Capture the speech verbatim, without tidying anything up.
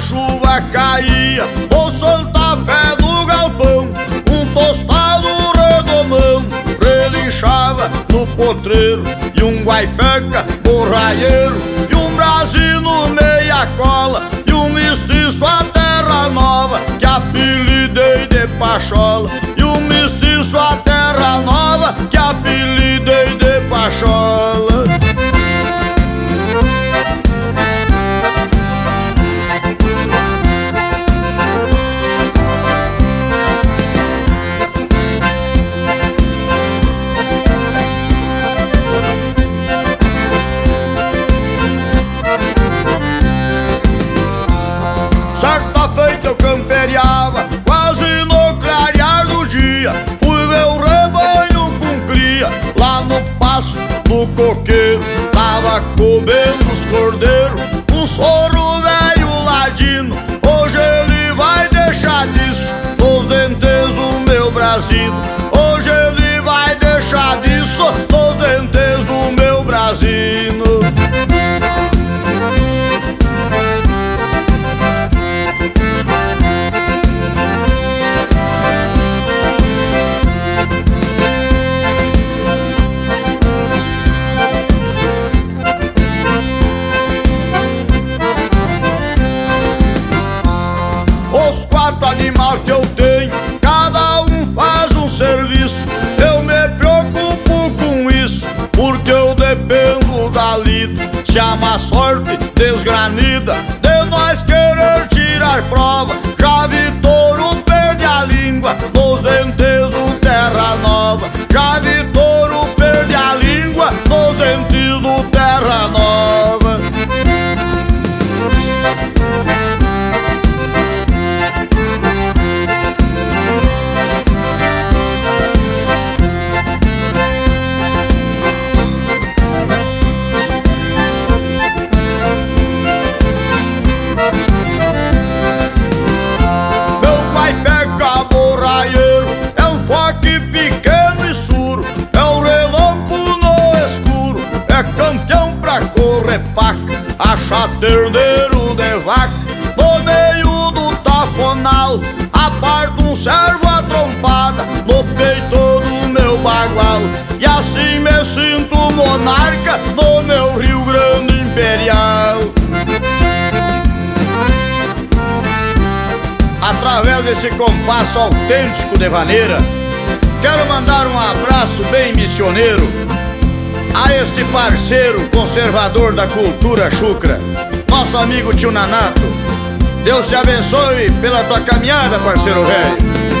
chuva caía, o Santa Fé do galpão, um tostado redomão relinchava no potreiro, e um guaipeca borraieiro, e um brasino meia cola, e um mestiço a terra nova, que apelidei de Pachola, e um mestiço a terra nova, que apelidei de Pachola. Certa feita eu camperiava, quase no clarear do dia, fui ver o rebanho com cria, lá no passo do coqueiro. Tava comendo os cordeiros, um soro velho ladino, hoje ele vai deixar disso nos dentes do meu brasino. Hoje ele vai deixar disso nos dentes do meu brasino. Os quatro animais que eu tenho, cada um faz um serviço. Eu me preocupo com isso, porque eu dependo da lida. Se a má sorte desgranida de nós querer tirar prova, já vi touro perde a língua nos dentes do Terra Nova. Já vi touro perde a língua nos dentes do Terra Nova. É um foque pequeno e suro, é um relâmpago no escuro, é campeão pra correr paca, acha terneiro de vaca no meio do tafonal, aparta um servo a trompada no peito do meu bagual, e assim me sinto monarca no meu Rio Grande Imperial. Através desse compasso autêntico de vaneira, quero mandar um abraço bem missioneiro a este parceiro conservador da cultura chucra, nosso amigo tio Nanato. Deus te abençoe pela tua caminhada, parceiro velho.